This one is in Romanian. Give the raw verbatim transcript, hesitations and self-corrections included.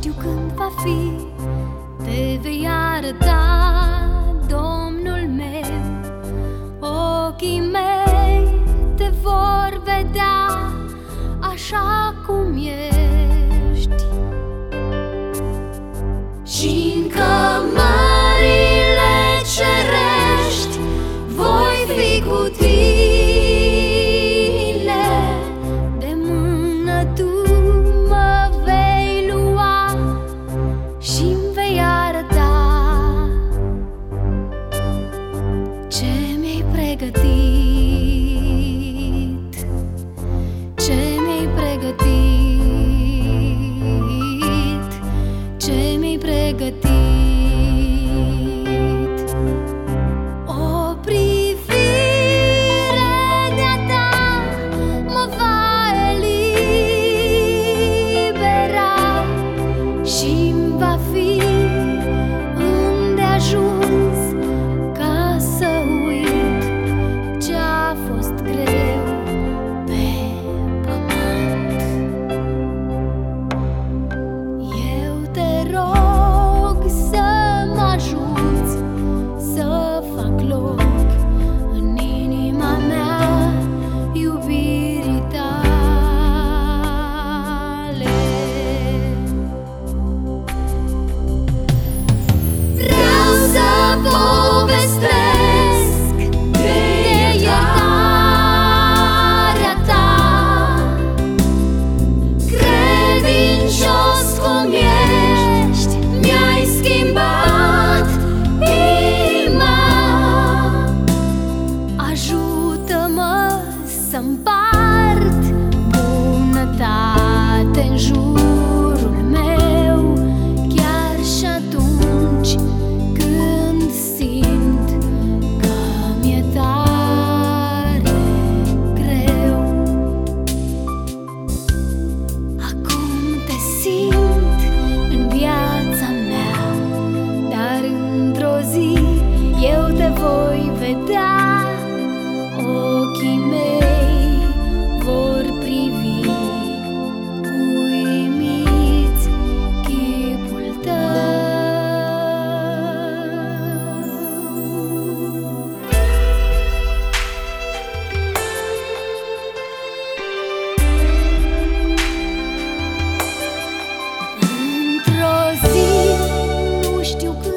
știu când va fi, te vei arăta, Domnul meu. Ochii mei te vor vedea așa cum ești, și-n cămările cerești voi fi cu tine. De mână tu mă vei lua și-mi vei arăta ce mi-ai pregătit, ce mi-ai pregătit, ce mi-ai pregătit. O privire de-a ta mă va elibera și-mi va fi îndeajuns ca să uit ce-a fost greu pe pământ. Eu te rog să mă ajuți să fac loc în inima mea iubirii tale. Vreau să povestesc de iertarea ta, credincios cum ești, mi-ai schimbat inima. Ajută-mă să împart bunătate în jurul meu, chiar și atunci când simt că mi-e tare greu. Acum te simt în viața mea, dar într-o zi eu te voi vedea. Ochii mei vor privi uimiți chipul tău. Într-o zi, nu știu când